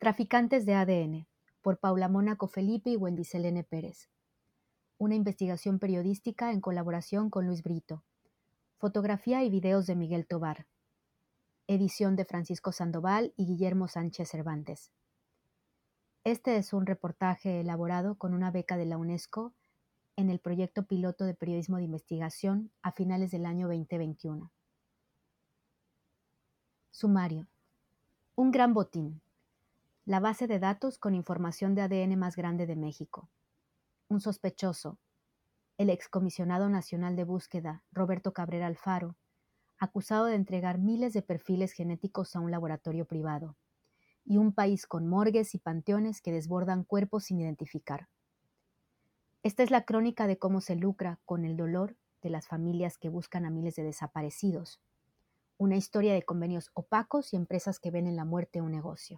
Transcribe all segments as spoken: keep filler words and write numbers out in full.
Traficantes de A D N, por Paula Mónaco Felipe y Wendy Selene Pérez. Una investigación periodística en colaboración con Luis Brito. Fotografía y videos de Miguel Tovar. Edición de Francisco Sandoval y Guillermo Sánchez Cervantes. Este es un reportaje elaborado con una beca de la UNESCO en el proyecto piloto de periodismo de investigación a finales del año veinte veintiuno. Sumario. Un gran botín. La base de datos con información de A D N más grande de México. Un sospechoso, el excomisionado nacional de búsqueda, Roberto Cabrera Alfaro, acusado de entregar miles de perfiles genéticos a un laboratorio privado, y un país con morgues y panteones que desbordan cuerpos sin identificar. Esta es la crónica de cómo se lucra con el dolor de las familias que buscan a miles de desaparecidos. Una historia de convenios opacos y empresas que ven en la muerte un negocio.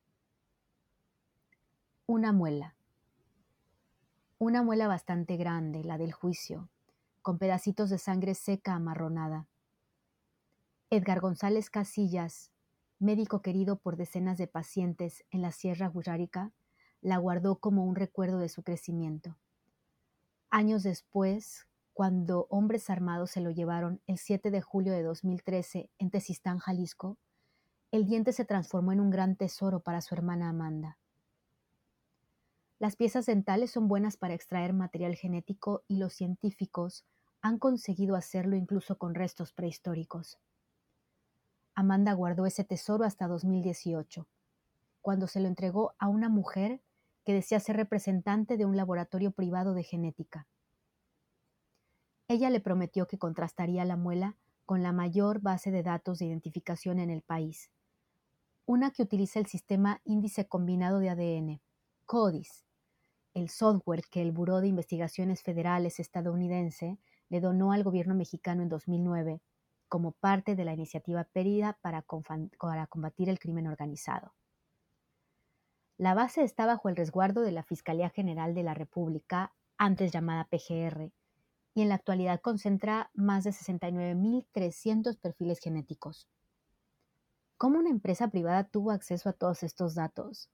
Una muela. Una muela bastante grande, la del juicio, con pedacitos de sangre seca amarronada. Edgar González Casillas, médico querido por decenas de pacientes en la Sierra Gujárica, la guardó como un recuerdo de su crecimiento. Años después, cuando hombres armados se lo llevaron el siete de julio de dos mil trece en Tezistán, Jalisco, el diente se transformó en un gran tesoro para su hermana Amanda. Las piezas dentales son buenas para extraer material genético y los científicos han conseguido hacerlo incluso con restos prehistóricos. Amanda guardó ese tesoro hasta dos mil dieciocho, cuando se lo entregó a una mujer que decía ser representante de un laboratorio privado de genética. Ella le prometió que contrastaría la muela con la mayor base de datos de identificación en el país, una que utiliza el sistema Índice Combinado de A D N, CODIS, el software que el Buró de Investigaciones Federales estadounidense le donó al gobierno mexicano en dos mil nueve como parte de la iniciativa Périda para, para combatir el crimen organizado. La base está bajo el resguardo de la Fiscalía General de la República, antes llamada P G R, y en la actualidad concentra más de sesenta y nueve mil trescientos perfiles genéticos. ¿Cómo una empresa privada tuvo acceso a todos estos datos?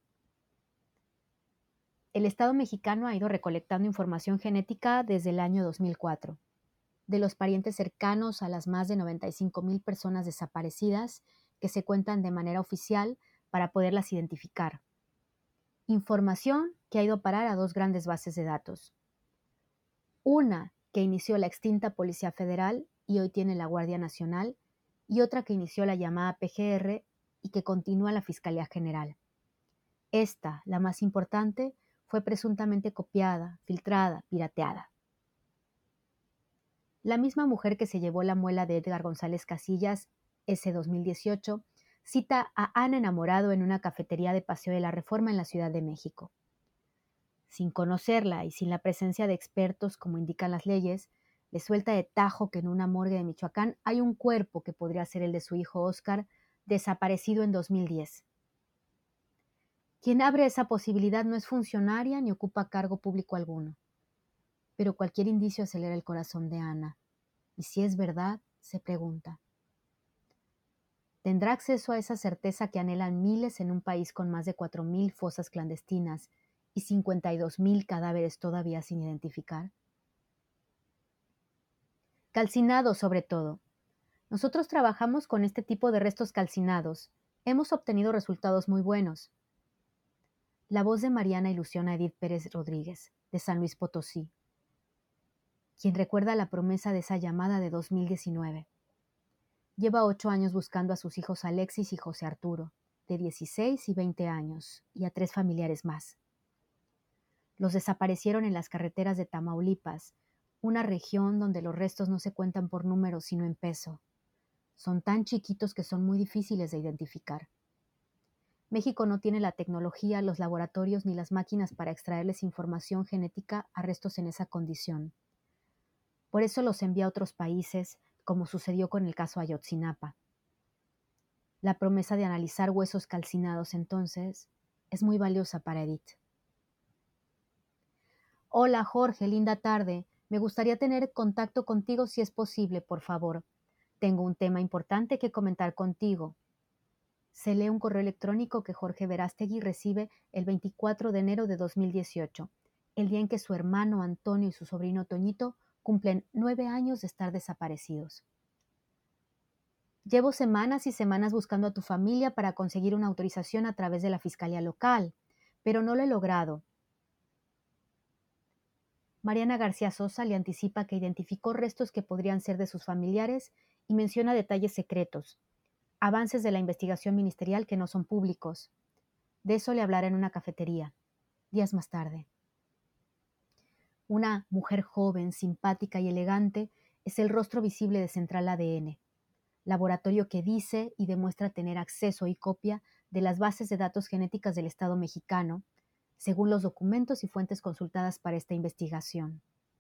El Estado mexicano ha ido recolectando información genética desde el año dos mil cuatro, de los parientes cercanos a las más de noventa y cinco mil personas desaparecidas que se cuentan de manera oficial para poderlas identificar. Información que ha ido a parar a dos grandes bases de datos. Una que inició la extinta Policía Federal y hoy tiene la Guardia Nacional, y otra que inició la llamada P G R y que continúa la Fiscalía General. Esta, la más importante, fue presuntamente copiada, filtrada, pirateada. La misma mujer que se llevó la muela de Edgar González Casillas, ese dos mil dieciocho, cita a Ana Enamorado en una cafetería de Paseo de la Reforma en la Ciudad de México. Sin conocerla y sin la presencia de expertos como indican las leyes, le suelta de tajo que en una morgue de Michoacán hay un cuerpo que podría ser el de su hijo Óscar, desaparecido en dos mil diez. Quien abre esa posibilidad no es funcionaria ni ocupa cargo público alguno. Pero cualquier indicio acelera el corazón de Ana. Y si es verdad, se pregunta. ¿Tendrá acceso a esa certeza que anhelan miles en un país con más de cuatro mil fosas clandestinas y cincuenta y dos mil cadáveres todavía sin identificar? Calcinados, sobre todo. Nosotros trabajamos con este tipo de restos calcinados. Hemos obtenido resultados muy buenos. La voz de Mariana ilusiona a Edith Pérez Rodríguez, de San Luis Potosí, quien recuerda la promesa de esa llamada de dos mil diecinueve. Lleva ocho años buscando a sus hijos Alexis y José Arturo, de dieciséis y veinte años, y a tres familiares más. Los desaparecieron en las carreteras de Tamaulipas, una región donde los restos no se cuentan por números sino en peso. Son tan chiquitos que son muy difíciles de identificar. México no tiene la tecnología, los laboratorios ni las máquinas para extraerles información genética a restos en esa condición. Por eso los envía a otros países, como sucedió con el caso Ayotzinapa. La promesa de analizar huesos calcinados entonces es muy valiosa para Edith. Hola Jorge, linda tarde. Me gustaría tener contacto contigo si es posible, por favor. Tengo un tema importante que comentar contigo. Se lee un correo electrónico que Jorge Verástegui recibe el veinticuatro de enero de dos mil dieciocho, el día en que su hermano Antonio y su sobrino Toñito cumplen nueve años de estar desaparecidos. Llevo semanas y semanas buscando a tu familia para conseguir una autorización a través de la Fiscalía Local, pero no lo he logrado. Mariana García Sosa le anticipa que identificó restos que podrían ser de sus familiares y menciona detalles secretos, avances de la investigación ministerial que no son públicos. De eso le hablará en una cafetería, días más tarde. Una mujer joven, simpática y elegante es el rostro visible de Central A D N, laboratorio que dice y demuestra tener acceso y copia de las bases de datos genéticas del Estado mexicano, según los documentos y fuentes consultadas para esta investigación.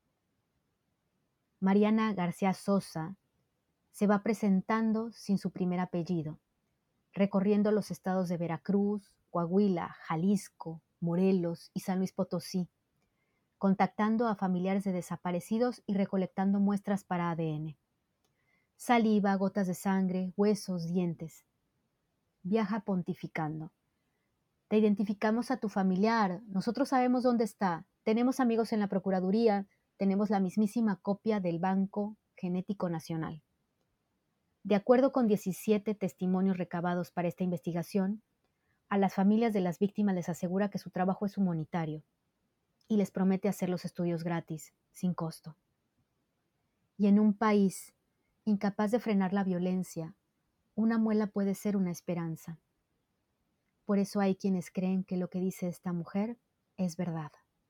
Mariana García Sosa se va presentando sin su primer apellido, recorriendo los estados de Veracruz, Coahuila, Jalisco, Morelos y San Luis Potosí, contactando a familiares de desaparecidos y recolectando muestras para A D N. Saliva, gotas de sangre, huesos, dientes. Viaja pontificando. Te identificamos a tu familiar, nosotros sabemos dónde está, tenemos amigos en la Procuraduría, tenemos la mismísima copia del Banco Genético Nacional. De acuerdo con diecisiete testimonios recabados para esta investigación, a las familias de las víctimas les asegura que su trabajo es humanitario y les promete hacer los estudios gratis, sin costo. Y en un país incapaz de frenar la violencia, una muela puede ser una esperanza. Por eso hay quienes creen que lo que dice esta mujer es verdad.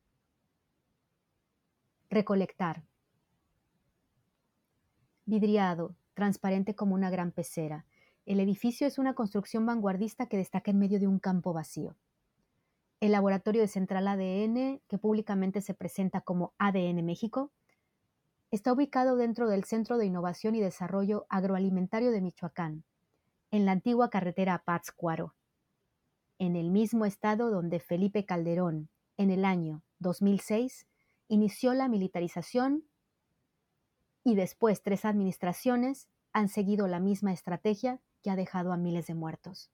Recolectar. Vidriado, transparente como una gran pecera. El edificio es una construcción vanguardista que destaca en medio de un campo vacío. El laboratorio de Central A D N, que públicamente se presenta como A D N México, está ubicado dentro del Centro de Innovación y Desarrollo Agroalimentario de Michoacán, en la antigua carretera a Pátzcuaro, en el mismo estado donde Felipe Calderón, en el año dos mil seis, inició la militarización y después tres administraciones han seguido la misma estrategia que ha dejado a miles de muertos.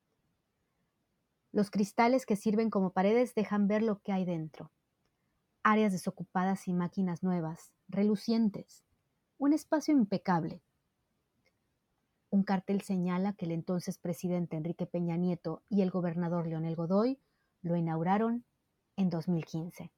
Los cristales que sirven como paredes dejan ver lo que hay dentro. Áreas desocupadas y máquinas nuevas, relucientes. Un espacio impecable. Un cartel señala que el entonces presidente Enrique Peña Nieto y el gobernador Leonel Godoy lo inauguraron en dos mil quince.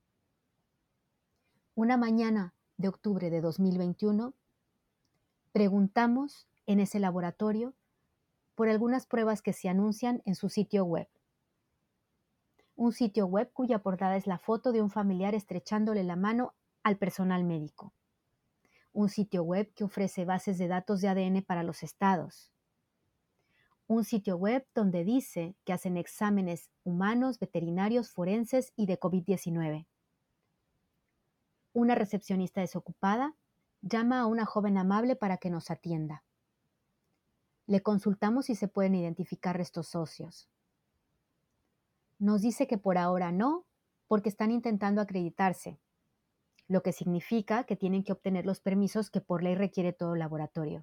Una mañana de octubre de dos mil veintiuno, preguntamos en ese laboratorio por algunas pruebas que se anuncian en su sitio web. Un sitio web cuya portada es la foto de un familiar estrechándole la mano al personal médico. Un sitio web que ofrece bases de datos de A D N para los estados. Un sitio web donde dice que hacen exámenes humanos, veterinarios, forenses y de COVID diecinueve. Una recepcionista desocupada llama a una joven amable para que nos atienda. Le consultamos si se pueden identificar restos óseos. Nos dice que por ahora no, porque están intentando acreditarse, lo que significa que tienen que obtener los permisos que por ley requiere todo laboratorio.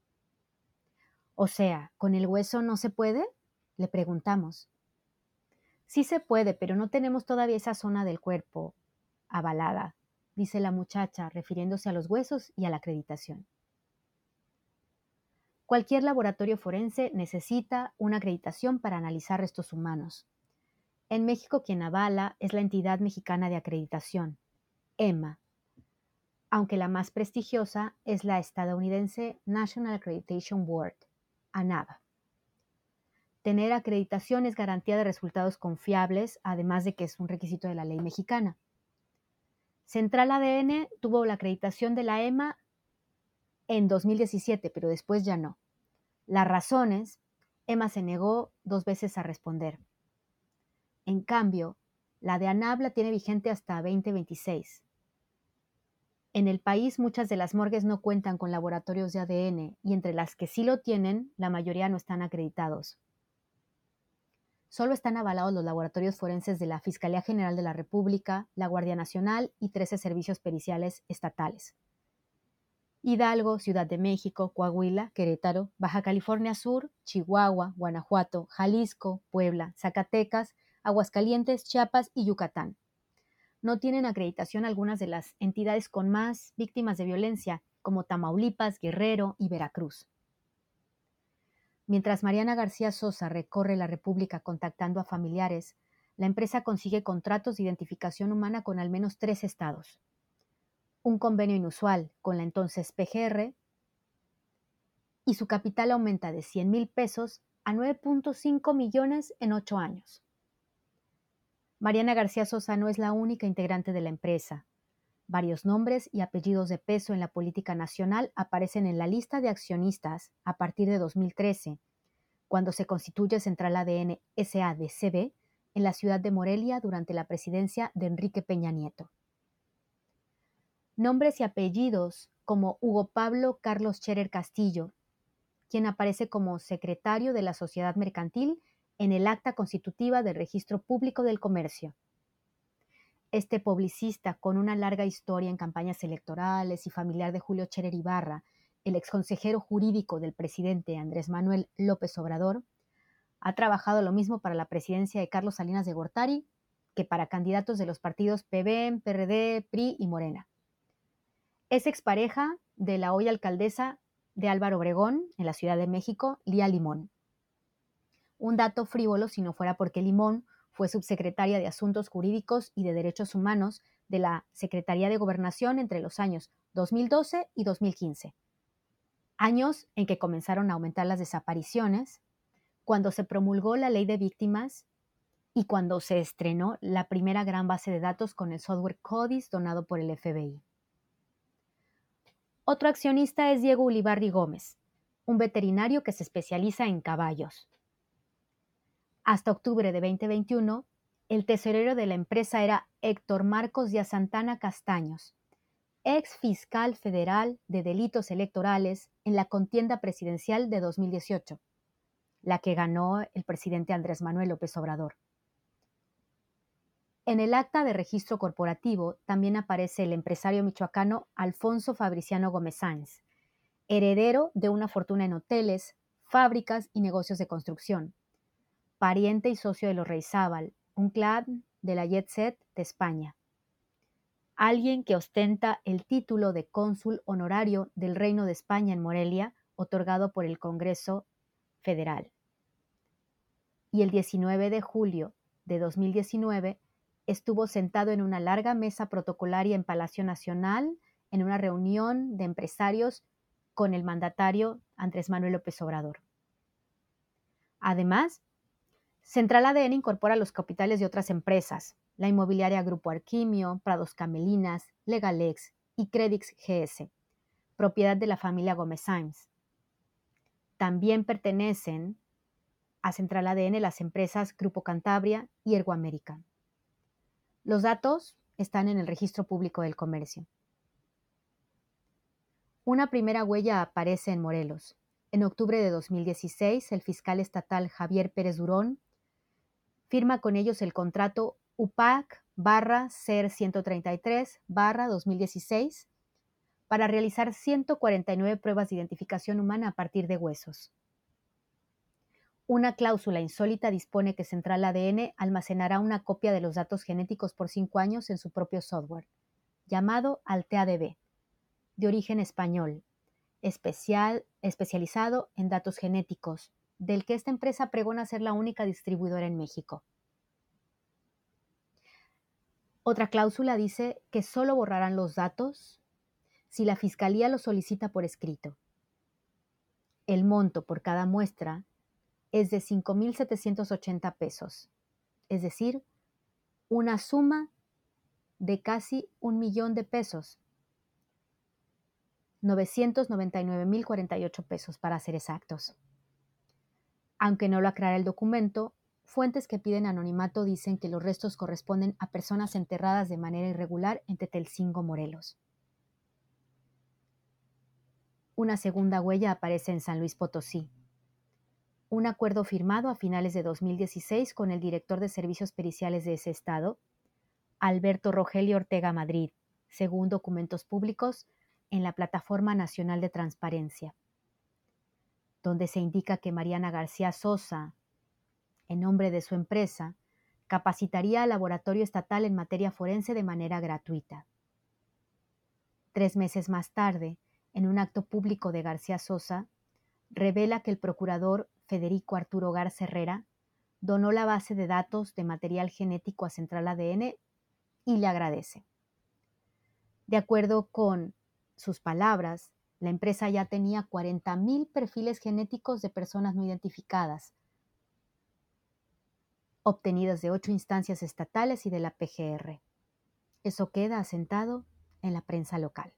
O sea, ¿con el hueso no se puede?, le preguntamos. Sí se puede, pero no tenemos todavía esa zona del cuerpo avalada, dice la muchacha, refiriéndose a los huesos y a la acreditación. Cualquier laboratorio forense necesita una acreditación para analizar restos humanos. En México, quien avala es la Entidad Mexicana de Acreditación, E M A, aunque la más prestigiosa es la estadounidense National Accreditation Board, A N A B. Tener acreditación es garantía de resultados confiables, además de que es un requisito de la ley mexicana. Central A D N tuvo la acreditación de la E M A en dos mil diecisiete, pero después ya no. Las razones, E M A se negó dos veces a responder. En cambio, la de A N A B la tiene vigente hasta veinte veintiséis. En el país, muchas de las morgues no cuentan con laboratorios de A D N y entre las que sí lo tienen, la mayoría no están acreditados. Solo están avalados los laboratorios forenses de la Fiscalía General de la República, la Guardia Nacional y trece servicios periciales estatales. Hidalgo, Ciudad de México, Coahuila, Querétaro, Baja California Sur, Chihuahua, Guanajuato, Jalisco, Puebla, Zacatecas, Aguascalientes, Chiapas y Yucatán. No tienen acreditación algunas de las entidades con más víctimas de violencia, como Tamaulipas, Guerrero y Veracruz. Mientras Mariana García Sosa recorre la República contactando a familiares, la empresa consigue contratos de identificación humana con al menos tres estados. Un convenio inusual con la entonces P G R, y su capital aumenta de cien mil pesos a nueve punto cinco millones en ocho años. Mariana García Sosa no es la única integrante de la empresa. Varios nombres y apellidos de peso en la política nacional aparecen en la lista de accionistas a partir de dos mil trece, cuando se constituye Central A D N S A de C B en la ciudad de Morelia durante la presidencia de Enrique Peña Nieto. Nombres y apellidos como Hugo Pablo Carlos Scherer Castillo, quien aparece como secretario de la Sociedad Mercantil en el acta constitutiva del Registro Público del Comercio. Este publicista, con una larga historia en campañas electorales y familiar de Julio Scherer Ibarra, el exconsejero jurídico del presidente Andrés Manuel López Obrador, ha trabajado lo mismo para la presidencia de Carlos Salinas de Gortari que para candidatos de los partidos P B, P R D, P R I y Morena. Es expareja de la hoy alcaldesa de Álvaro Obregón, en la Ciudad de México, Lía Limón. Un dato frívolo si no fuera porque Limón fue subsecretaria de Asuntos Jurídicos y de Derechos Humanos de la Secretaría de Gobernación entre los años dos mil doce y dos mil quince. Años en que comenzaron a aumentar las desapariciones, cuando se promulgó la Ley de Víctimas y cuando se estrenó la primera gran base de datos con el software CODIS donado por el F B I. Otro accionista es Diego Ulibarri Gómez, un veterinario que se especializa en caballos. Hasta octubre de veinte veintiuno, el tesorero de la empresa era Héctor Marcos Díaz Santana Castaños, ex fiscal federal de delitos electorales en la contienda presidencial de dos mil dieciocho, la que ganó el presidente Andrés Manuel López Obrador. En el acta de registro corporativo también aparece el empresario michoacano Alfonso Fabriciano Gómez Sáenz, heredero de una fortuna en hoteles, fábricas y negocios de construcción, pariente y socio de los Reizábal, un clan de la Jet Set de España. Alguien que ostenta el título de cónsul honorario del Reino de España en Morelia, otorgado por el Congreso Federal. Y el diecinueve de julio de dos mil diecinueve estuvo sentado en una larga mesa protocolaria en Palacio Nacional en una reunión de empresarios con el mandatario Andrés Manuel López Obrador. Además, Central A D N incorpora los capitales de otras empresas, la inmobiliaria Grupo Arquimio, Prados Camelinas, Legalex y Credix G S, propiedad de la familia Gómez Sáenz. También pertenecen a Central A D N las empresas Grupo Cantabria y Ergoamérica. Los datos están en el Registro Público del Comercio. Una primera huella aparece en Morelos. En octubre de dos mil dieciséis, el fiscal estatal Javier Pérez Durón firma con ellos el contrato U P A C barra C E R ciento treinta y tres barra dos mil dieciséis para realizar ciento cuarenta y nueve pruebas de identificación humana a partir de huesos. Una cláusula insólita dispone que Central A D N almacenará una copia de los datos genéticos por cinco años en su propio software, llamado AlteaDB, de origen español, especial, especializado en datos genéticos, del que esta empresa pregona ser la única distribuidora en México. Otra cláusula dice que solo borrarán los datos si la Fiscalía lo solicita por escrito. El monto por cada muestra es de cinco mil setecientos ochenta pesos, es decir, una suma de casi un millón de pesos, novecientos noventa y nueve mil cuarenta y ocho pesos para ser exactos. Aunque no lo aclara el documento, fuentes que piden anonimato dicen que los restos corresponden a personas enterradas de manera irregular en Tetelcingo, Morelos. Una segunda huella aparece en San Luis Potosí. Un acuerdo firmado a finales de dos mil dieciséis con el director de servicios periciales de ese estado, Alberto Rogelio Ortega Madrid, según documentos públicos en la Plataforma Nacional de Transparencia, donde se indica que Mariana García Sosa, en nombre de su empresa, capacitaría al laboratorio estatal en materia forense de manera gratuita. Tres meses más tarde, en un acto público de García Sosa, revela que el procurador Federico Arturo Garza Herrera donó la base de datos de material genético a Central A D N y le agradece. De acuerdo con sus palabras, la empresa ya tenía cuarenta mil perfiles genéticos de personas no identificadas, obtenidos de ocho instancias estatales y de la P G R. Eso queda asentado en la prensa local.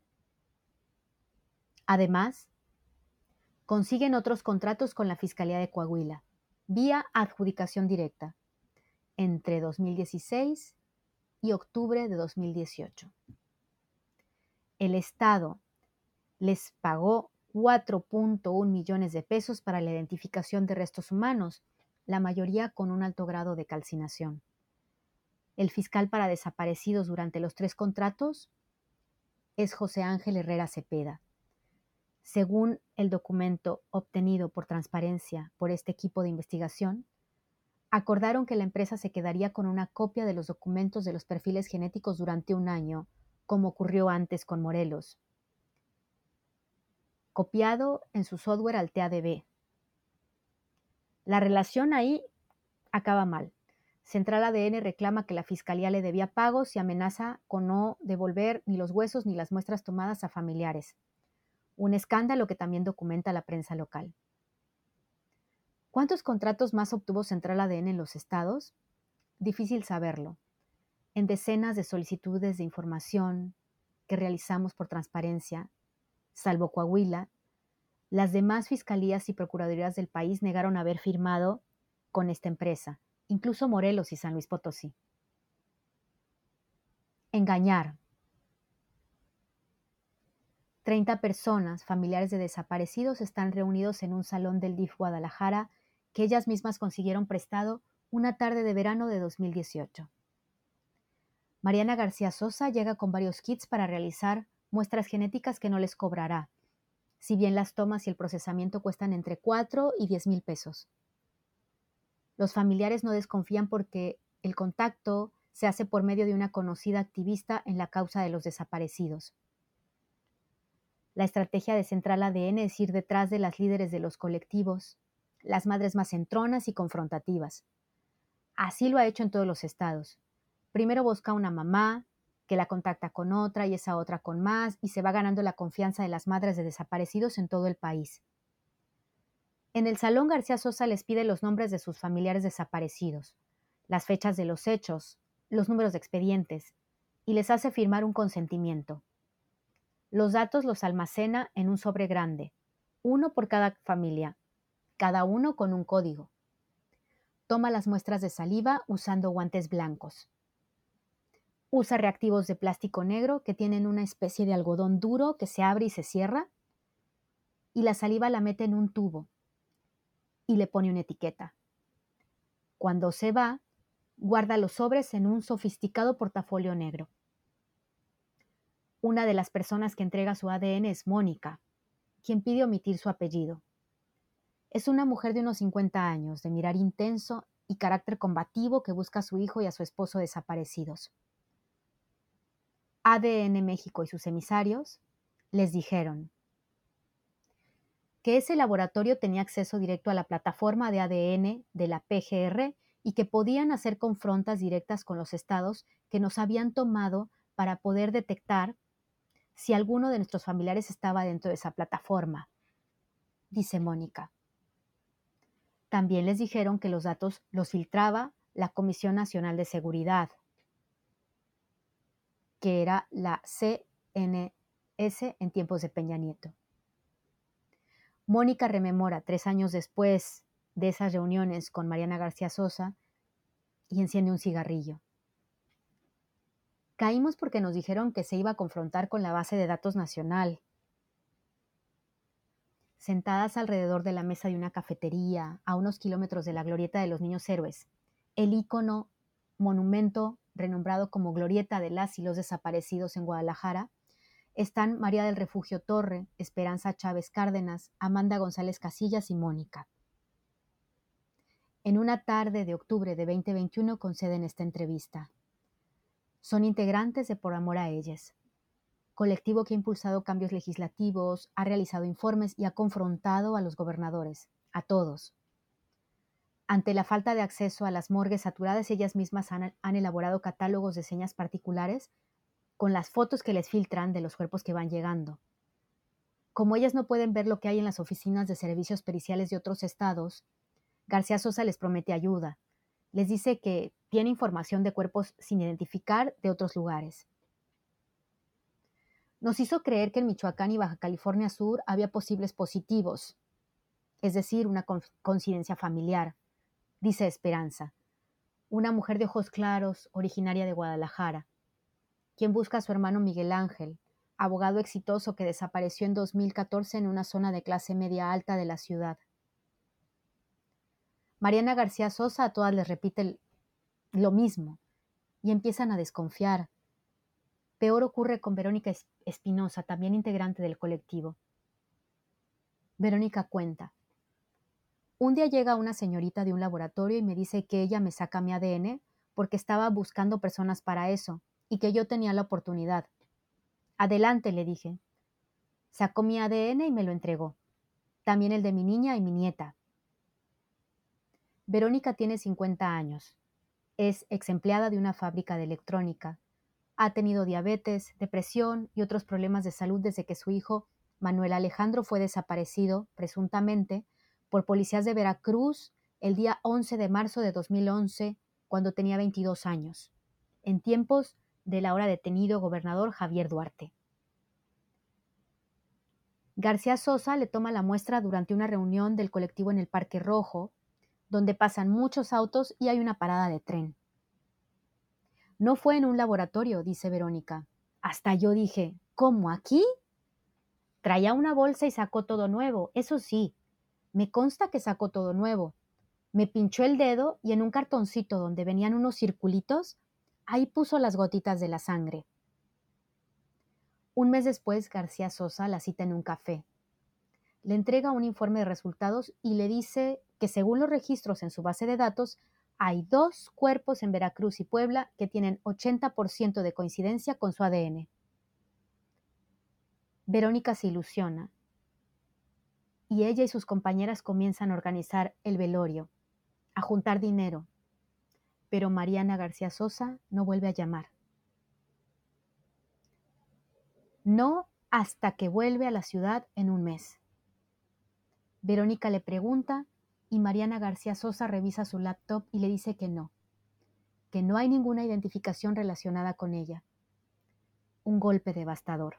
Además, consiguen otros contratos con la Fiscalía de Coahuila, vía adjudicación directa, entre dos mil dieciséis y octubre de dos mil dieciocho. El Estado les pagó cuatro punto uno millones de pesos para la identificación de restos humanos, la mayoría con un alto grado de calcinación. El fiscal para desaparecidos durante los tres contratos es José Ángel Herrera Cepeda. Según el documento obtenido por transparencia por este equipo de investigación, acordaron que la empresa se quedaría con una copia de los documentos de los perfiles genéticos durante un año, como ocurrió antes con Morelos, copiado en su software al T A D B. La relación ahí acaba mal. Central A D N reclama que la Fiscalía le debía pagos y amenaza con no devolver ni los huesos ni las muestras tomadas a familiares. Un escándalo que también documenta la prensa local. ¿Cuántos contratos más obtuvo Central A D N en los estados? Difícil saberlo. En decenas de solicitudes de información que realizamos por transparencia, salvo Coahuila, las demás fiscalías y procuradurías del país negaron haber firmado con esta empresa, incluso Morelos y San Luis Potosí. Engañar. treinta personas, familiares de desaparecidos, están reunidos en un salón del D I F Guadalajara que ellas mismas consiguieron prestado una tarde de verano de dos mil dieciocho. Mariana García Sosa llega con varios kits para realizar muestras genéticas que no les cobrará, si bien las tomas y el procesamiento cuestan entre cuatro y diez mil pesos. Los familiares no desconfían porque el contacto se hace por medio de una conocida activista en la causa de los desaparecidos. La estrategia de Central A D N es ir detrás de las líderes de los colectivos, las madres más entronas y confrontativas. Así lo ha hecho en todos los estados. Primero busca una mamá, que la contacta con otra y esa otra con más, y se va ganando la confianza de las madres de desaparecidos en todo el país. En el salón, García Sosa les pide los nombres de sus familiares desaparecidos, las fechas de los hechos, los números de expedientes, y les hace firmar un consentimiento. Los datos los almacena en un sobre grande, uno por cada familia, cada uno con un código. Toma las muestras de saliva usando guantes blancos. Usa reactivos de plástico negro que tienen una especie de algodón duro que se abre y se cierra, y la saliva la mete en un tubo y le pone una etiqueta. Cuando se va, guarda los sobres en un sofisticado portafolio negro. Una de las personas que entrega su A D N es Mónica, quien pide omitir su apellido. Es una mujer de unos cincuenta años, de mirar intenso y carácter combativo que busca a su hijo y a su esposo desaparecidos. A D N México y sus emisarios les dijeron que ese laboratorio tenía acceso directo a la plataforma de A D N de la P G R y que podían hacer confrontas directas con los estados que nos habían tomado para poder detectar si alguno de nuestros familiares estaba dentro de esa plataforma, dice Mónica. También les dijeron que los datos los filtraba la Comisión Nacional de Seguridad, que era la C N S en tiempos de Peña Nieto. Mónica rememora tres años después de esas reuniones con Mariana García Sosa y enciende un cigarrillo. Caímos porque nos dijeron que se iba a confrontar con la base de datos nacional. Sentadas alrededor de la mesa de una cafetería, a unos kilómetros de la Glorieta de los Niños Héroes, el ícono, monumento renombrado como Glorieta de las y los desaparecidos en Guadalajara, están María del Refugio Torre, Esperanza Chávez Cárdenas, Amanda González Casillas y Mónica. En una tarde de octubre de veinte veintiuno conceden esta entrevista. Son integrantes de Por Amor a Ellas, colectivo que ha impulsado cambios legislativos, ha realizado informes y ha confrontado a los gobernadores, a todos. Ante la falta de acceso a las morgues saturadas, ellas mismas han, han elaborado catálogos de señas particulares con las fotos que les filtran de los cuerpos que van llegando. Como ellas no pueden ver lo que hay en las oficinas de servicios periciales de otros estados, García Sosa les promete ayuda. Les dice que tiene información de cuerpos sin identificar de otros lugares. Nos hizo creer que en Michoacán y Baja California Sur había posibles positivos, es decir, una coincidencia familiar, dice Esperanza, una mujer de ojos claros, originaria de Guadalajara, quien busca a su hermano Miguel Ángel, abogado exitoso que desapareció en dos mil catorce en una zona de clase media alta de la ciudad. Mariana García Sosa a todas les repite lo mismo y empiezan a desconfiar. Peor ocurre con Verónica Espinosa, también integrante del colectivo. Verónica cuenta: un día llega una señorita de un laboratorio y me dice que ella me saca mi A D N porque estaba buscando personas para eso y que yo tenía la oportunidad. Adelante, le dije. Sacó mi A D N y me lo entregó. También el de mi niña y mi nieta. Verónica tiene cincuenta años. Es exempleada de una fábrica de electrónica. Ha tenido diabetes, depresión y otros problemas de salud desde que su hijo, Manuel Alejandro, fue desaparecido, presuntamente, por policías de Veracruz el día once de marzo de dos mil once, cuando tenía veintidós años, en tiempos del ahora detenido gobernador Javier Duarte. García Sosa le toma la muestra durante una reunión del colectivo en el Parque Rojo, donde pasan muchos autos y hay una parada de tren. No fue en un laboratorio, dice Verónica. Hasta yo dije, ¿cómo aquí? Traía una bolsa y sacó todo nuevo, eso sí, me consta que sacó todo nuevo. Me pinchó el dedo y en un cartoncito donde venían unos circulitos, ahí puso las gotitas de la sangre. Un mes después, García Sosa la cita en un café. Le entrega un informe de resultados y le dice que según los registros en su base de datos, hay dos cuerpos en Veracruz y Puebla que tienen ochenta por ciento de coincidencia con su A D N. Verónica se ilusiona y ella y sus compañeras comienzan a organizar el velorio, a juntar dinero, pero Mariana García Sosa no vuelve a llamar. No hasta que vuelve a la ciudad en un mes. Verónica le pregunta y Mariana García Sosa revisa su laptop y le dice que no, que no hay ninguna identificación relacionada con ella. Un golpe devastador.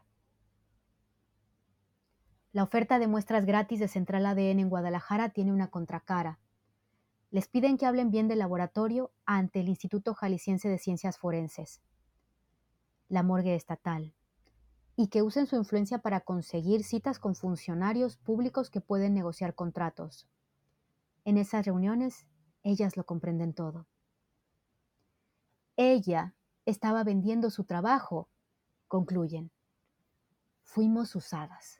La oferta de muestras gratis de Central A D N en Guadalajara tiene una contracara. Les piden que hablen bien del laboratorio ante el Instituto Jalisciense de Ciencias Forenses, la morgue estatal, y que usen su influencia para conseguir citas con funcionarios públicos que pueden negociar contratos. En esas reuniones, ellas lo comprenden todo. Ella estaba vendiendo su trabajo, concluyen. Fuimos usadas.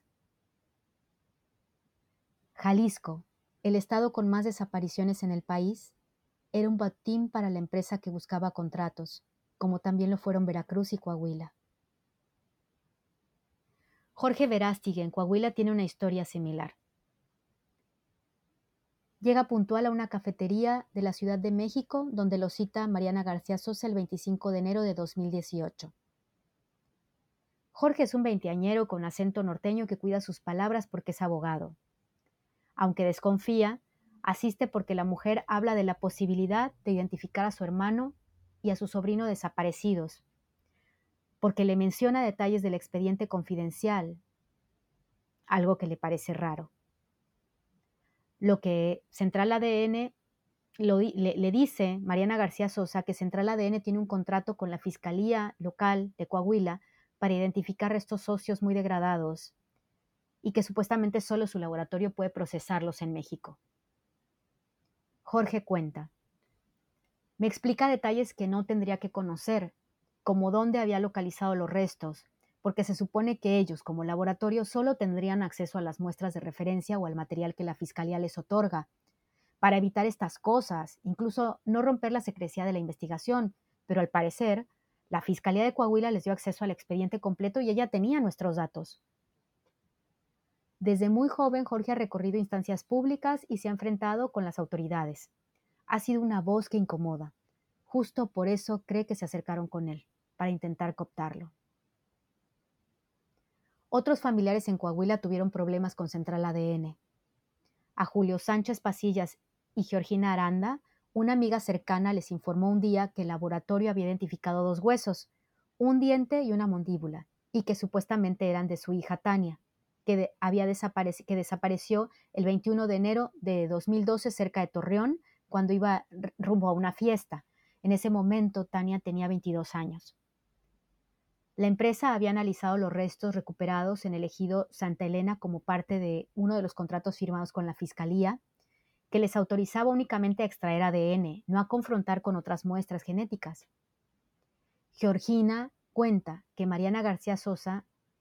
Jalisco, el estado con más desapariciones en el país, era un botín para la empresa que buscaba contratos, como también lo fueron Veracruz y Coahuila. Jorge Verástegui en Coahuila tiene una historia similar. Llega puntual a una cafetería de la Ciudad de México, donde lo cita Mariana García Sosa el veinticinco de enero de dos mil dieciocho. Jorge es un veinteañero con acento norteño que cuida sus palabras porque es abogado. Aunque desconfía, asiste porque la mujer habla de la posibilidad de identificar a su hermano y a su sobrino desaparecidos, porque le menciona detalles del expediente confidencial, algo que le parece raro. Lo que Central A D N lo, le, le dice Mariana García Sosa que Central A D N tiene un contrato con la Fiscalía Local de Coahuila para identificar restos óseos muy degradados y que supuestamente solo su laboratorio puede procesarlos en México. Jorge cuenta. Me explica detalles que no tendría que conocer, como dónde había localizado los restos, porque se supone que ellos, como laboratorio, solo tendrían acceso a las muestras de referencia o al material que la Fiscalía les otorga. Para evitar estas cosas, incluso no romper la secrecía de la investigación, pero al parecer, la Fiscalía de Coahuila les dio acceso al expediente completo y ella tenía nuestros datos. Desde muy joven, Jorge ha recorrido instancias públicas y se ha enfrentado con las autoridades. Ha sido una voz que incomoda. Justo por eso cree que se acercaron con él, para intentar cooptarlo. Otros familiares en Coahuila tuvieron problemas con Central A D N. A Julio Sánchez Pasillas y Georgina Aranda, una amiga cercana les informó un día que el laboratorio había identificado dos huesos, un diente y una mandíbula, y que supuestamente eran de su hija Tania, que, de, había desapareci- que desapareció el veintiuno de enero de dos mil doce cerca de Torreón, cuando iba rumbo a una fiesta. En ese momento, Tania tenía veintidós años. La empresa había analizado los restos recuperados en el ejido Santa Elena como parte de uno de los contratos firmados con la Fiscalía, que les autorizaba únicamente a extraer A D N, no a confrontar con otras muestras genéticas. Georgina cuenta que Mariana García Sosa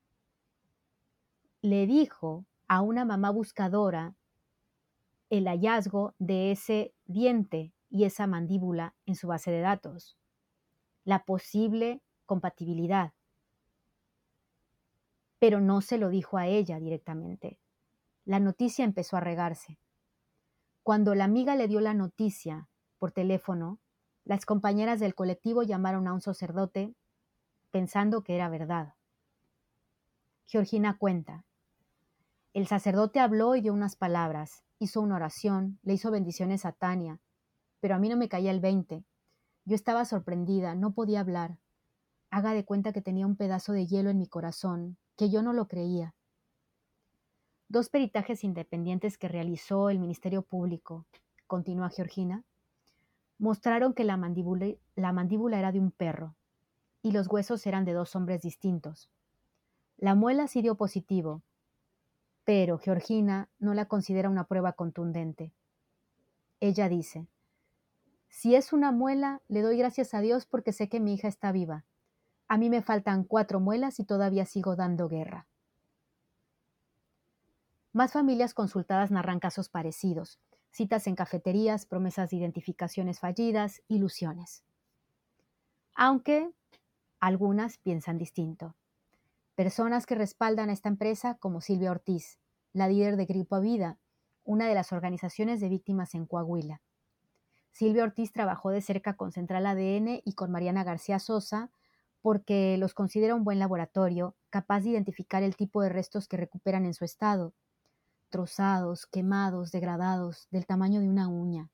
le dijo a una mamá buscadora el hallazgo de ese diente y esa mandíbula en su base de datos, la posible compatibilidad, pero no se lo dijo a ella directamente. La noticia empezó a regarse. Cuando la amiga le dio la noticia por teléfono, las compañeras del colectivo llamaron a un sacerdote pensando que era verdad. Georgina cuenta, el sacerdote habló y dio unas palabras, hizo una oración, le hizo bendiciones a Tania, pero a mí no me caía el veinte. Yo estaba sorprendida, no podía hablar. Haga de cuenta que tenía un pedazo de hielo en mi corazón, que yo no lo creía. Dos peritajes independientes que realizó el Ministerio Público, continúa Georgina, mostraron que la mandíbula, la mandíbula era de un perro y los huesos eran de dos hombres distintos. La muela sí dio positivo, pero Georgina no la considera una prueba contundente. Ella dice, si es una muela, le doy gracias a Dios porque sé que mi hija está viva. A mí me faltan cuatro muelas y todavía sigo dando guerra. Más familias consultadas narran casos parecidos, citas en cafeterías, promesas de identificaciones fallidas, ilusiones. Aunque algunas piensan distinto. Personas que respaldan a esta empresa como Silvia Ortiz, la líder de Grupo Vida, una de las organizaciones de víctimas en Coahuila. Silvia Ortiz trabajó de cerca con Central A D N y con Mariana García Sosa porque los considera un buen laboratorio, capaz de identificar el tipo de restos que recuperan en su estado, trozados, quemados, degradados, del tamaño de una uña.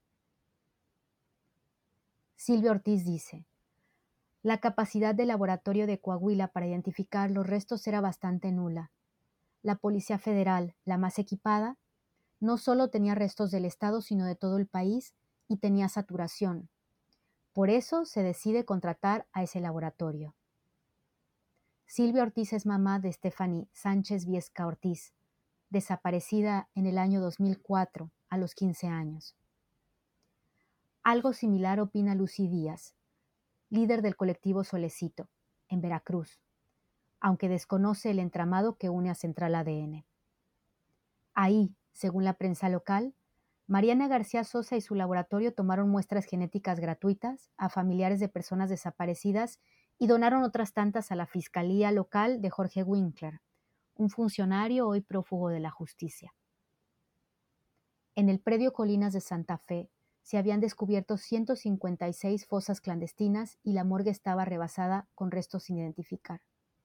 Silvia Ortiz dice, la capacidad del laboratorio de Coahuila para identificar los restos era bastante nula. La Policía Federal, la más equipada, no solo tenía restos del Estado, sino de todo el país y tenía saturación. Por eso se decide contratar a ese laboratorio. Silvia Ortiz es mamá de Stephanie Sánchez Viesca Ortiz, desaparecida en el año dos mil cuatro, a los quince años. Algo similar opina Lucy Díaz, líder del colectivo Solecito, en Veracruz, aunque desconoce el entramado que une a Central A D N. Ahí, según la prensa local, Mariana García Sosa y su laboratorio tomaron muestras genéticas gratuitas a familiares de personas desaparecidas y donaron otras tantas a la Fiscalía Local de Jorge Winkler, un funcionario hoy prófugo de la justicia. En el predio Colinas de Santa Fe se habían descubierto ciento cincuenta y seis fosas clandestinas y la morgue estaba rebasada con restos sin identificar.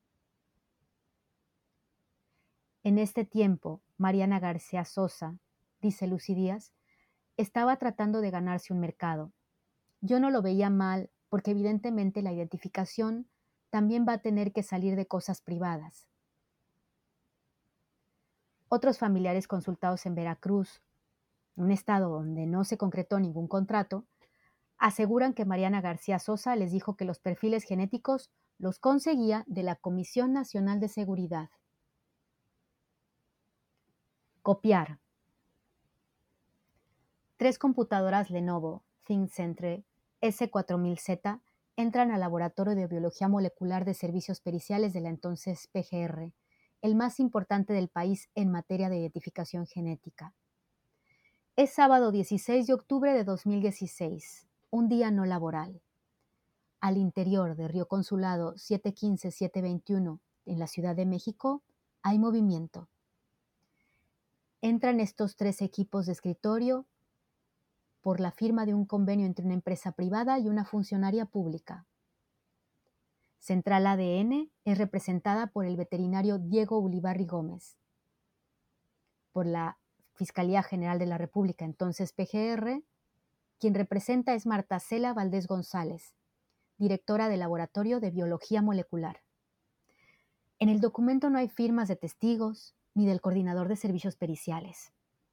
En este tiempo, Mariana García Sosa, dice Lucy Díaz, estaba tratando de ganarse un mercado. Yo no lo veía mal porque evidentemente la identificación también va a tener que salir de cosas privadas. Otros familiares consultados en Veracruz, un estado donde no se concretó ningún contrato, aseguran que Mariana García Sosa les dijo que los perfiles genéticos los conseguía de la Comisión Nacional de Seguridad. Copiar. Tres computadoras Lenovo ThinkCentre ese cuatro mil Z entran al Laboratorio de Biología Molecular de Servicios Periciales de la entonces P G R, el más importante del país en materia de identificación genética. Es sábado dieciséis de octubre de dos mil dieciséis, un día no laboral. Al interior de Río Consulado setecientos quince setecientos veintiuno, en la Ciudad de México, hay movimiento. Entran estos tres equipos de escritorio por la firma de un convenio entre una empresa privada y una funcionaria pública. Central A D N es representada por el veterinario Diego Ulibarri Gómez. Por la Fiscalía General de la República, entonces P G R, quien representa es Marta Cela Valdés González, directora del Laboratorio de Biología Molecular. En el documento no hay firmas de testigos ni del coordinador de servicios periciales.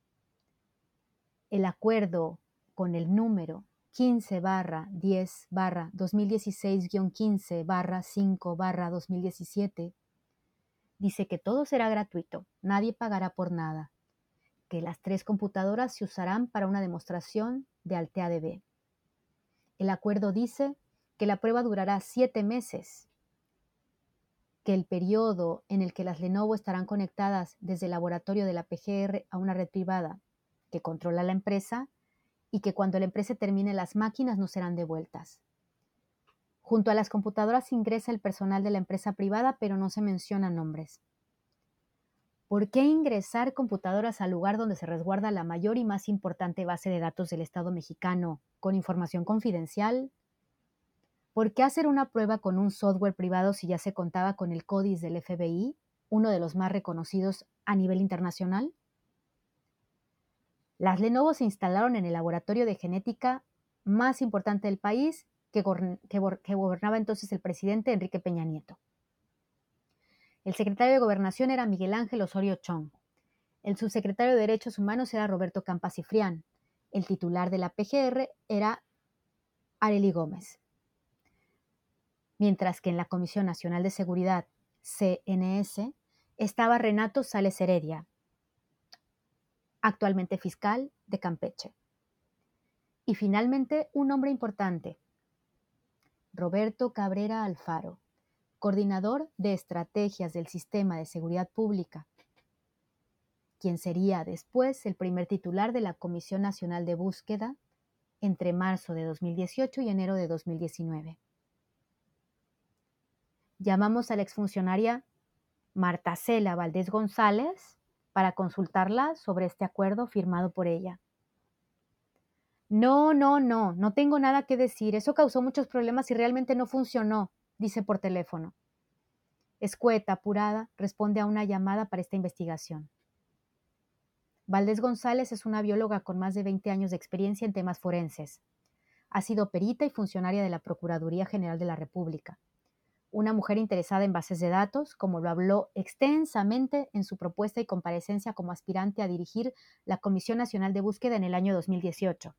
El acuerdo con el número quince barra diez barra dos mil dieciséis guión quince barra cinco barra dos mil diecisiete dice que todo será gratuito, nadie pagará por nada, que las tres computadoras se usarán para una demostración de AlteaDB. El acuerdo dice que la prueba durará siete meses, que el periodo en el que las Lenovo estarán conectadas desde el laboratorio de la P G R a una red privada que controla la empresa y que cuando la empresa termine las máquinas no serán devueltas. Junto a las computadoras ingresa el personal de la empresa privada, pero no se mencionan nombres. ¿Por qué ingresar computadoras al lugar donde se resguarda la mayor y más importante base de datos del Estado mexicano con información confidencial? ¿Por qué hacer una prueba con un software privado si ya se contaba con el CODIS del F B I, uno de los más reconocidos a nivel internacional? Las Lenovo se instalaron en el laboratorio de genética más importante del país que, go- que, que gobernaba entonces el presidente Enrique Peña Nieto. El secretario de Gobernación era Miguel Ángel Osorio Chong. El subsecretario de Derechos Humanos era Roberto Campa Cifrián. El titular de la P G R era Arely Gómez. Mientras que en la Comisión Nacional de Seguridad, C N S, estaba Renato Sales Heredia, actualmente fiscal de Campeche. Y finalmente, un hombre importante, Roberto Cabrera Alfaro, coordinador de estrategias del Sistema de Seguridad Pública, quien sería después el primer titular de la Comisión Nacional de Búsqueda entre marzo de dos mil dieciocho y enero de dos mil diecinueve. Llamamos a la exfuncionaria Marta Cela Valdés González para consultarla sobre este acuerdo firmado por ella. No, no, no, no tengo nada que decir. Eso causó muchos problemas y realmente no funcionó, dice por teléfono. Escueta, apurada, responde a una llamada para esta investigación. Valdés González es una bióloga con más de veinte años de experiencia en temas forenses. Ha sido perita y funcionaria de la Procuraduría General de la República. Una mujer interesada en bases de datos, como lo habló extensamente en su propuesta y comparecencia como aspirante a dirigir la Comisión Nacional de Búsqueda en el año dos mil dieciocho.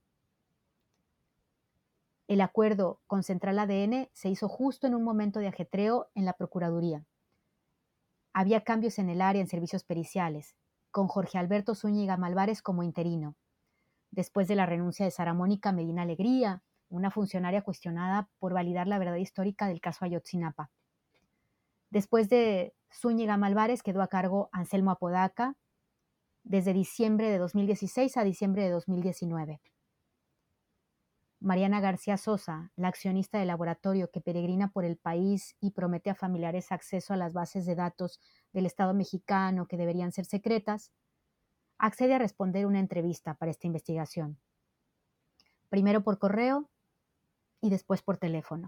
El acuerdo con Central A D N se hizo justo en un momento de ajetreo en la Procuraduría. Había cambios en el área en servicios periciales, con Jorge Alberto Zúñiga Malvares como interino, después de la renuncia de Sara Mónica Medina Alegría, una funcionaria cuestionada por validar la verdad histórica del caso Ayotzinapa. Después de Zúñiga Malvares quedó a cargo Anselmo Apodaca desde diciembre de dos mil dieciséis a diciembre de dos mil diecinueve. Mariana García Sosa, la accionista del laboratorio que peregrina por el país y promete a familiares acceso a las bases de datos del Estado mexicano que deberían ser secretas, accede a responder una entrevista para esta investigación. Primero por correo y después por teléfono.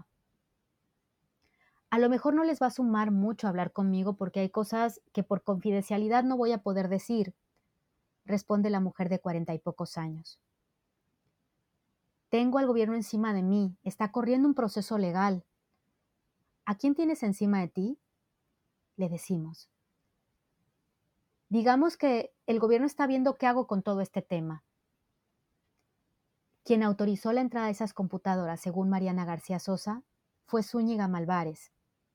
A lo mejor no les va a sumar mucho hablar conmigo porque hay cosas que por confidencialidad no voy a poder decir, responde la mujer de cuarenta y pocos años. Tengo al gobierno encima de mí, está corriendo un proceso legal. ¿A quién tienes encima de ti? Le decimos. Digamos que el gobierno está viendo qué hago con todo este tema. Quien autorizó la entrada de esas computadoras, según Mariana García Sosa, fue Zúñiga Malvares.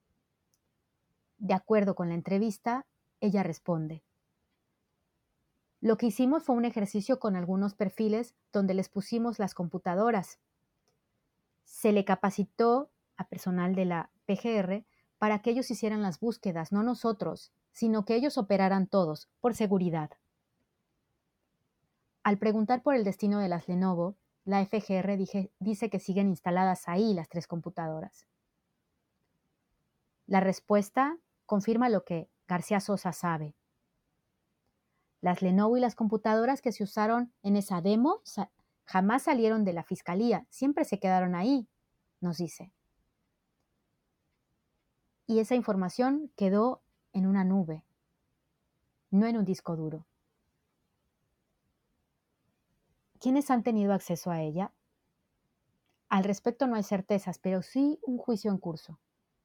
De acuerdo con la entrevista, ella responde. Lo que hicimos fue un ejercicio con algunos perfiles donde les pusimos las computadoras. Se le capacitó a personal de la P G R para que ellos hicieran las búsquedas, no nosotros, sino que ellos operaran todos, por seguridad. Al preguntar por el destino de las Lenovo, la F G R dije, dice que siguen instaladas ahí las tres computadoras. La respuesta confirma lo que García Sosa sabe. Las Lenovo y las computadoras que se usaron en esa demo sa- jamás salieron de la fiscalía, siempre se quedaron ahí, nos dice. Y esa información quedó en una nube, no en un disco duro. ¿Quiénes han tenido acceso a ella? Al respecto no hay certezas, pero sí un juicio en curso.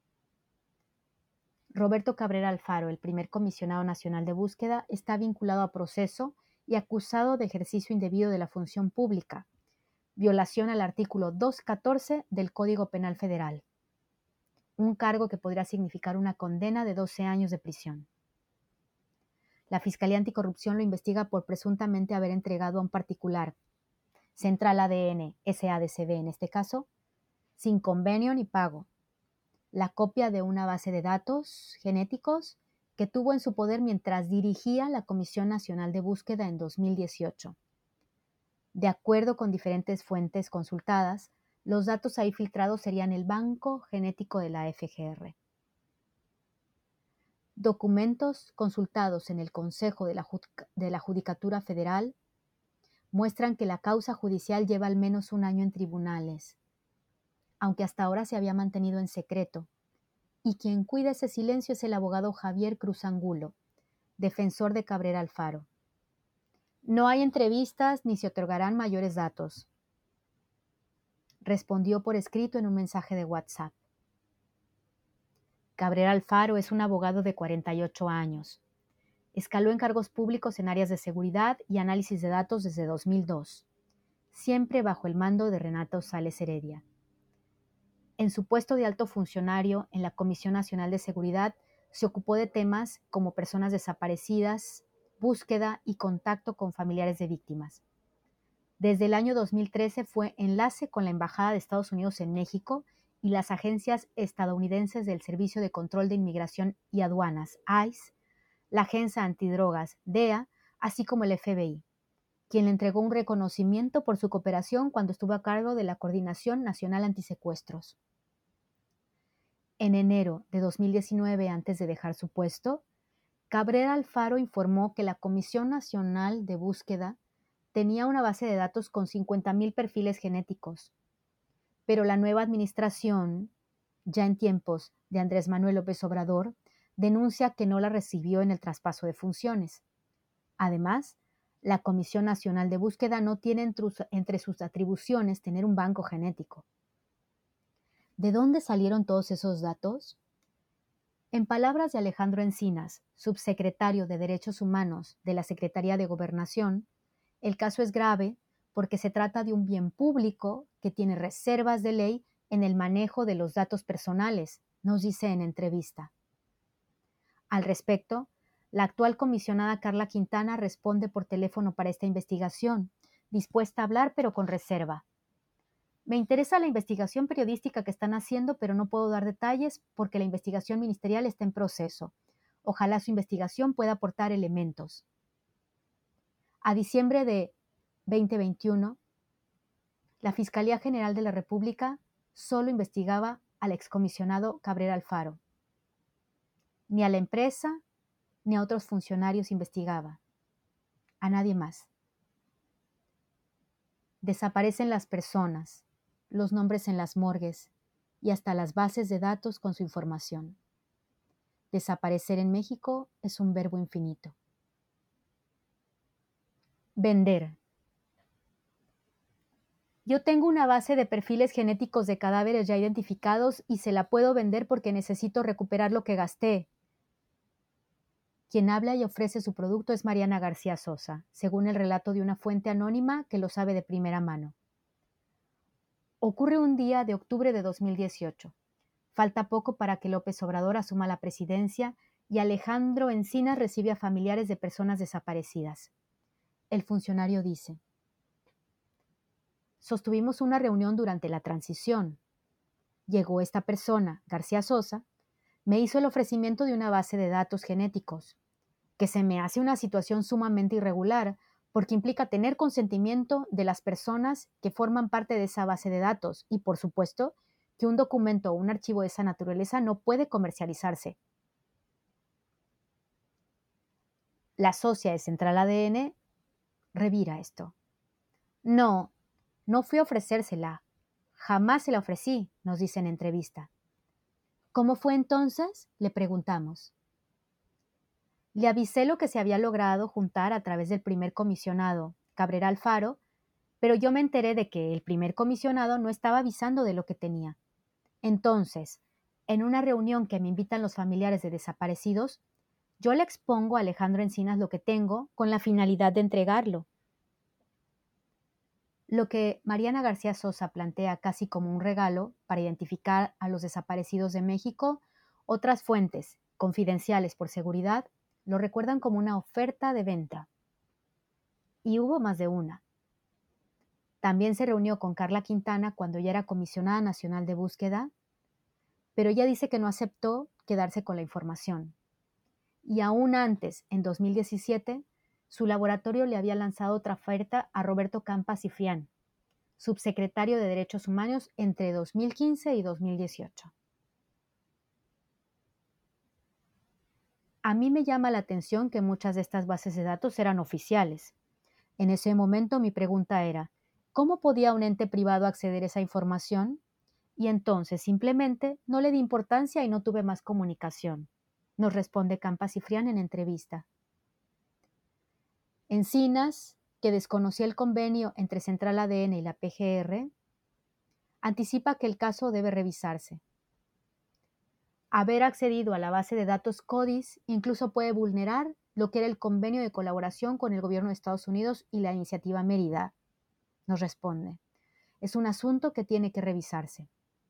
Roberto Cabrera Alfaro, el primer comisionado nacional de búsqueda, está vinculado a proceso y acusado de ejercicio indebido de la función pública, violación al artículo doscientos catorce del Código Penal Federal, un cargo que podría significar una condena de doce años de prisión. La Fiscalía Anticorrupción lo investiga por presuntamente haber entregado a un particular, Central A D N, S A D C B en este caso, sin convenio ni pago, la copia de una base de datos genéticos que tuvo en su poder mientras dirigía la Comisión Nacional de Búsqueda en dos mil dieciocho. De acuerdo con diferentes fuentes consultadas, los datos ahí filtrados serían el banco genético de la F G R. Documentos consultados en el Consejo de la, de la Judicatura Federal muestran que la causa judicial lleva al menos un año en tribunales, aunque hasta ahora se había mantenido en secreto, y quien cuida ese silencio es el abogado Javier Cruz Angulo, defensor de Cabrera Alfaro. No hay entrevistas ni se otorgarán mayores datos, respondió por escrito en un mensaje de WhatsApp. Cabrera Alfaro es un abogado de cuarenta y ocho años. Escaló en cargos públicos en áreas de seguridad y análisis de datos desde dos mil dos, siempre bajo el mando de Renato Sales Heredia. En su puesto de alto funcionario en la Comisión Nacional de Seguridad, se ocupó de temas como personas desaparecidas, búsqueda y contacto con familiares de víctimas. Desde el año dos mil trece fue enlace con la Embajada de Estados Unidos en México y las agencias estadounidenses del Servicio de Control de Inmigración y Aduanas, I C E, la Agencia Antidrogas, D E A, así como el F B I, quien le entregó un reconocimiento por su cooperación cuando estuvo a cargo de la Coordinación Nacional Antisecuestros. En enero de dos mil diecinueve, antes de dejar su puesto, Cabrera Alfaro informó que la Comisión Nacional de Búsqueda tenía una base de datos con cincuenta mil perfiles genéticos, pero la nueva administración, ya en tiempos de Andrés Manuel López Obrador, denuncia que no la recibió en el traspaso de funciones. Además, la Comisión Nacional de Búsqueda no tiene entre sus atribuciones tener un banco genético. ¿De dónde salieron todos esos datos? En palabras de Alejandro Encinas, subsecretario de Derechos Humanos de la Secretaría de Gobernación, el caso es grave porque se trata de un bien público que tiene reservas de ley en el manejo de los datos personales, nos dice en entrevista. Al respecto, la actual comisionada Carla Quintana responde por teléfono para esta investigación, dispuesta a hablar pero con reserva. Me interesa la investigación periodística que están haciendo, pero no puedo dar detalles porque la investigación ministerial está en proceso. Ojalá su investigación pueda aportar elementos. A diciembre de veinte veintiuno, la Fiscalía General de la República solo investigaba al excomisionado Cabrera Alfaro. Ni a la empresa ni a otros funcionarios investigaba. A nadie más. Desaparecen las personas, los nombres en las morgues y hasta las bases de datos con su información. Desaparecer en México es un verbo infinito. Vender. Yo tengo una base de perfiles genéticos de cadáveres ya identificados y se la puedo vender porque necesito recuperar lo que gasté. Quien habla y ofrece su producto es Mariana García Sosa, según el relato de una fuente anónima que lo sabe de primera mano. Ocurre un día de octubre de dos mil dieciocho. Falta poco para que López Obrador asuma la presidencia y Alejandro Encinas recibe a familiares de personas desaparecidas. El funcionario dice: sostuvimos una reunión durante la transición. llegó esta persona, García Sosa, me hizo el ofrecimiento de una base de datos genéticos, que se me hace una situación sumamente irregular porque implica tener consentimiento de las personas que forman parte de esa base de datos y, por supuesto, que un documento o un archivo de esa naturaleza no puede comercializarse. La socia de Central A D N revira esto. No, no fui a ofrecérsela. Jamás se la ofrecí, nos dice en entrevista. ¿Cómo fue entonces?, le preguntamos. Le avisé lo que se había logrado juntar a través del primer comisionado, Cabrera Alfaro, pero yo me enteré de que el primer comisionado no estaba avisando de lo que tenía. Entonces, en una reunión que me invitan los familiares de desaparecidos, yo le expongo a Alejandro Encinas lo que tengo con la finalidad de entregarlo. Lo que Mariana García Sosa plantea casi como un regalo para identificar a los desaparecidos de México, otras fuentes, confidenciales por seguridad, lo recuerdan como una oferta de venta. Y hubo más de una. También se reunió con Carla Quintana cuando ya era comisionada nacional de búsqueda, pero ella dice que no aceptó quedarse con la información. Y aún antes, en dos mil diecisiete, su laboratorio le había lanzado otra oferta a Roberto Campa Ciprián, subsecretario de Derechos Humanos entre dos mil quince y dos mil dieciocho. A mí me llama la atención que muchas de estas bases de datos eran oficiales. En ese momento mi pregunta era, ¿cómo podía un ente privado acceder a esa información? Y entonces simplemente no le di importancia y no tuve más comunicación, nos responde Campa Ciprián en entrevista. Encinas, que desconocía el convenio entre Central A D N y la P G R, anticipa que el caso debe revisarse. Haber accedido a la base de datos CODIS incluso puede vulnerar lo que era el convenio de colaboración con el gobierno de Estados Unidos y la iniciativa Mérida, nos responde. Es un asunto que tiene que revisarse.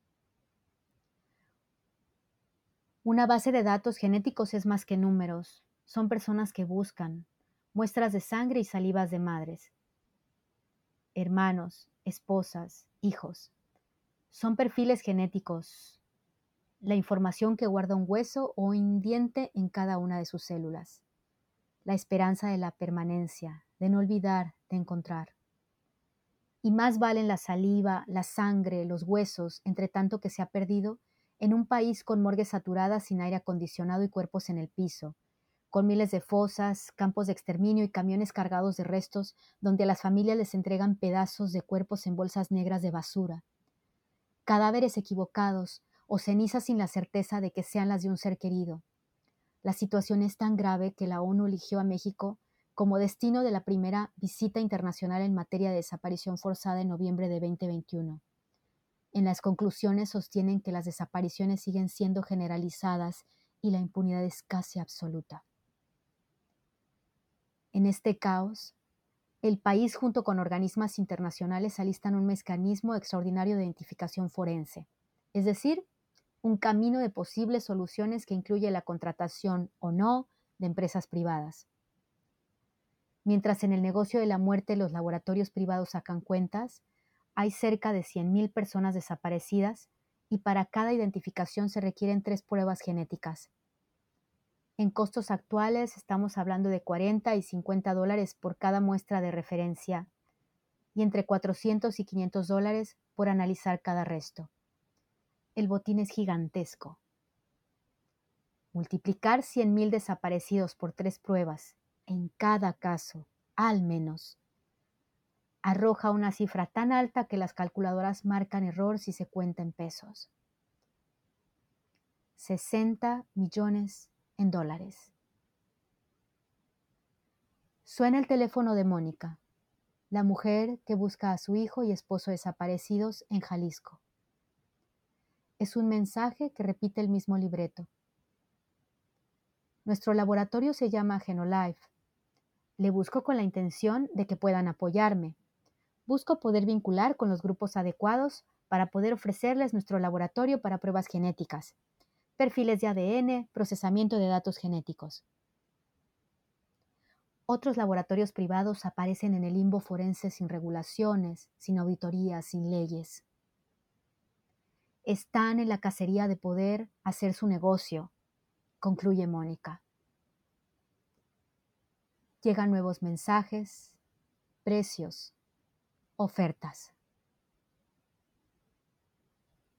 Una base de datos genéticos es más que números, son personas que buscan, muestras de sangre y salivas de madres, hermanos, esposas, hijos. Son perfiles genéticos, la información que guarda un hueso o un diente en cada una de sus células, la esperanza de la permanencia, de no olvidar, de encontrar. Y más valen la saliva, la sangre, los huesos, entre tanto que se ha perdido, en un país con morgues saturadas sin aire acondicionado y cuerpos en el piso, con miles de fosas, campos de exterminio y camiones cargados de restos donde a las familias les entregan pedazos de cuerpos en bolsas negras de basura, cadáveres equivocados o cenizas sin la certeza de que sean las de un ser querido. La situación es tan grave que la ONU eligió a México como destino de la primera visita internacional en materia de desaparición forzada en noviembre de veinte veintiuno. En las conclusiones sostienen que las desapariciones siguen siendo generalizadas y la impunidad es casi absoluta. En este caos, el país junto con organismos internacionales alistan un mecanismo extraordinario de identificación forense, es decir, un camino de posibles soluciones que incluye la contratación o no de empresas privadas. Mientras en el negocio de la muerte los laboratorios privados sacan cuentas, hay cerca de cien mil personas desaparecidas y para cada identificación se requieren tres pruebas genéticas. En costos actuales estamos hablando de cuarenta y cincuenta dólares por cada muestra de referencia y entre cuatrocientos y quinientos dólares por analizar cada resto. El botín es gigantesco. Multiplicar cien mil desaparecidos por tres pruebas, en cada caso, al menos, arroja una cifra tan alta que las calculadoras marcan error si se cuenta en pesos. sesenta millones en dólares. Suena el teléfono de Mónica, la mujer que busca a su hijo y esposo desaparecidos en Jalisco. Es un mensaje que repite el mismo libreto. Nuestro laboratorio se llama Genolife. Le busco con la intención de que puedan apoyarme. Busco poder vincular con los grupos adecuados para poder ofrecerles nuestro laboratorio para pruebas genéticas, perfiles de A D N, procesamiento de datos genéticos. Otros laboratorios privados aparecen en el limbo forense sin regulaciones, sin auditorías, sin leyes. están en la cacería de poder hacer su negocio, concluye Mónica. Llegan nuevos mensajes, precios, ofertas.